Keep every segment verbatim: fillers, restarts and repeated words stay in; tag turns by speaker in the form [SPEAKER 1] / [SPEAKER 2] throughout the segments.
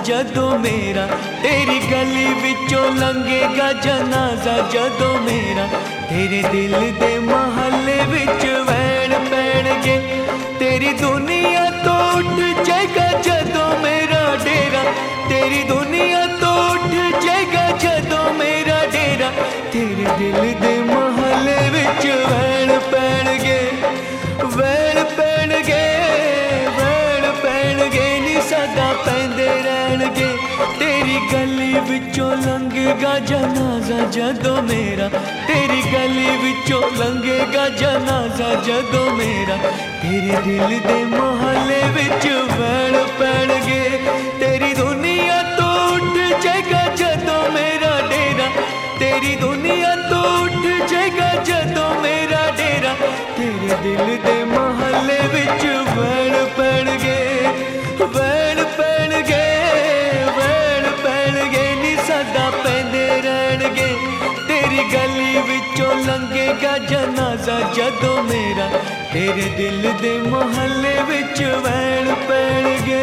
[SPEAKER 1] जदों मेरा, तेरी गली विचों लंघेगा जनाजा जदों मेरा, तेरे दिल दे महल्ले विच वैण पैणगे, तेरी दुनिया तो उठ जाएगा जदों मेरा डेरा, तेरी दुनिया तो उठ जाएगा जदों मेरा डेरा, तेरे दिल दे महल्ले विच वैण पैणगे, वैण पैणगे, वैण पैणगे नी सदा पैंदे रहणगे, तेरी गली विचों लंघेगा जनाजा जदों मेरा, तेरी गली विचों लंघेगा जनाजा जदों मेरा, तेरे दिल दे महल्ले विच वैण पैणगे, तेरी दुनिया तो उठ जाएगा जदों मेरा डेरा, तेरी दुनिया तो उठ जाएगा जदों मेरा डेरा, तेरे दिल दे महल्ले विच वैण पैणगे, वैण पैणगे, वैण पैणगे नी सदा पैंदे रहणगे, तेरी गली विचों लंघेगा जनाजा जदों मेरा, तेरे दिल दे महल्ले विच वैण पैणगे।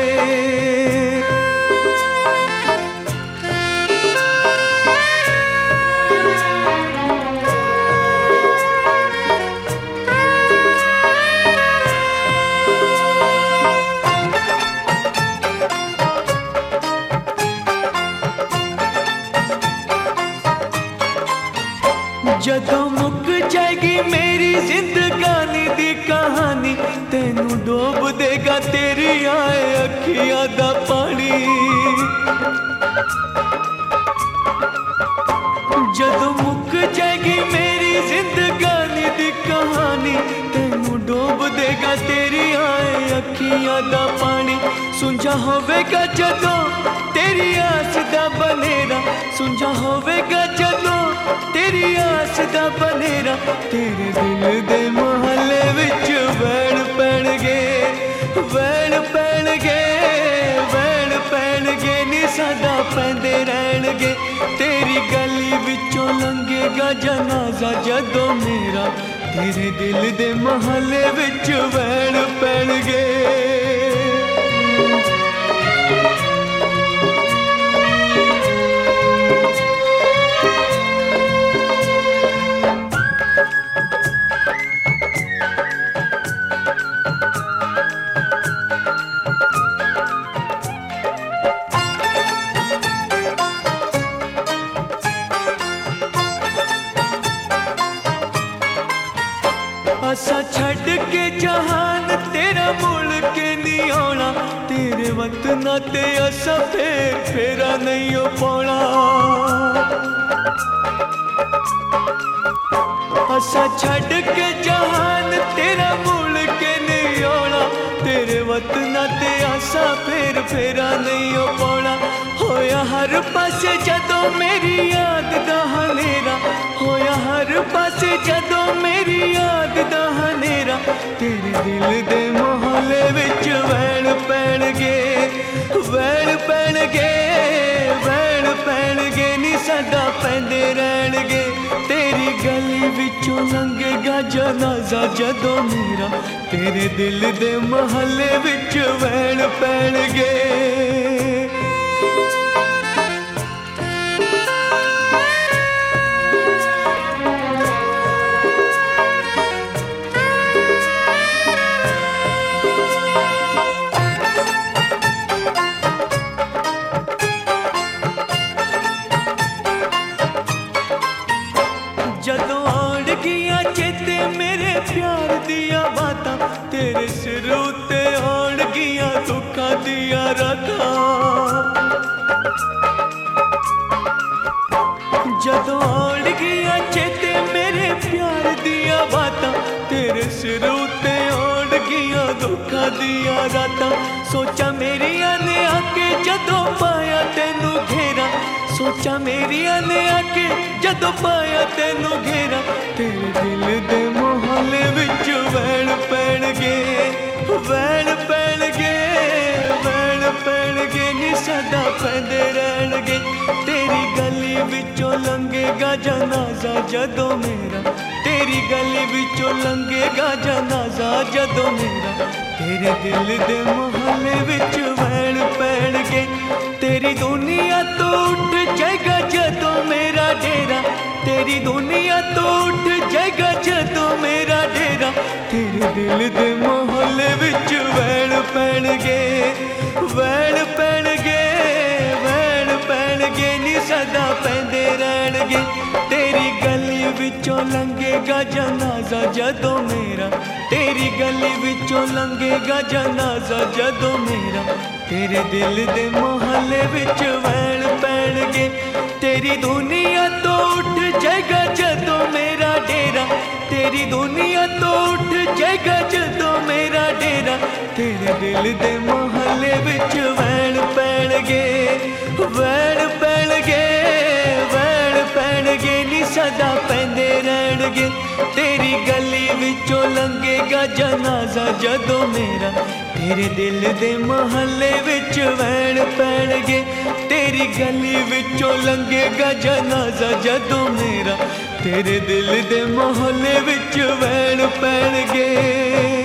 [SPEAKER 1] जदों मुक जाएगी मेरी जिंदगानी दी कहानी, तेनू डोब देगा तेरी आए अखियां दा पानी, जदों मुक जाएगी मेरी जिंदगानी दी कहानी, तेनू डोब देगा तेरी आए अखियां दा पानी, सुंझा होवेगा जदों तेरी आस दा बनेरा, सुंझा होवेगा जदों तेरी आस दा बनेरा, तेरे दिल दे महल्ले विच वैण पैणगे, वैण पैणगे, वैण पैणगे नी सदा पैंदे रहणगे, तेरी गली विचों लंघेगा जनाजा जदों मेरा, तेरे दिल दे महल्ले विच वैण पैणगे। असा छड़ के जहान तेरा मुड़ के नहीं आना, तेरे वतना ते असा फेर फेरा नहीं हो पाना, असा छड़ के जहान तेरा मुड़ के नहीं आना, तेरे वतना ते असा फेर फेरा नहीं हो पाना, होया हर पासे जदों मेरी याद दा हनेरा, होया हर पासे जदों मेरी याद दा हनेरा, तेरे दिल दे महल्ले विच वैण पैणगे, वैण पैणगे, वैण पैणगे नी सदा पैंदे रहणगे, तेरी गली विचों लंघेगा जनाजा जदों मेरा, तेरे दिल दे महल्ले विच वैण पैणगे। जदों आउणगियां चेते मेरे प्यार दिया बातां, तेरे सिर उत्ते आउणगियां दुखां दिया रातां, जदों आउणगियां चेते मेरे प्यार दिया बातां, तेरे सिर उत्ते आउणगियां दुखां दिया रातां, सोचा मेरिया ने आके जदों पाया तेनू घेरा, सोचा मेरिया ने आके जदों पाया तेनू घेरा, तेरे दिल दे महल्ले विच वैण पैणगे, वैण पैणगे, वैण पैणगे नी सदा पैंदे रहणगे, तेरी गली विचों लंघेगा जनाजा जदों मेरा, तेरी गली विचों लंघेगा जनाजा जदों मेरा, तेरे दिल दे मोहल्ले विच वैण पैणगे। तेरी दुनिया तो उठ जाएगा जदों मेरा डेरा, तेरी दुनिया तो उठ जाएगा जदों मेरा डेरा। तेरे दिल दे मोहल्ले विच वैण पैणगे, वैण पैणगे, वैण पैणगे नी सदा पैंदे रहणगे। तेरी गली विचों लंघेगा जनाजा जदों मेरा, तेरी गली विचों लंघेगा जनाजा जदों मेरा। तेरे दिल दे मोहल्ले विच वैण पैणगे। तेरी दुनिया तो उठ जाएगा जदों मेरा डेरा, तेरी दुनिया तो उठ जाएगा जदों मेरा डेरा। तेरे दिल दे मोहल्ले विच वैण पैणगे, वैण पैणगे, वैण पैणगे नी सदा पैंदे रहणगे। तेरी गली विचों लंघेगा जनाजा जदों मेरा, तेरे दिल दे मोहल्ले विच वैण पैणगे। तेरी गली विचों लंघेगा जनाजा जदों मेरा, तेरे दिल दे मोहल्ले विच वैण पैणगे।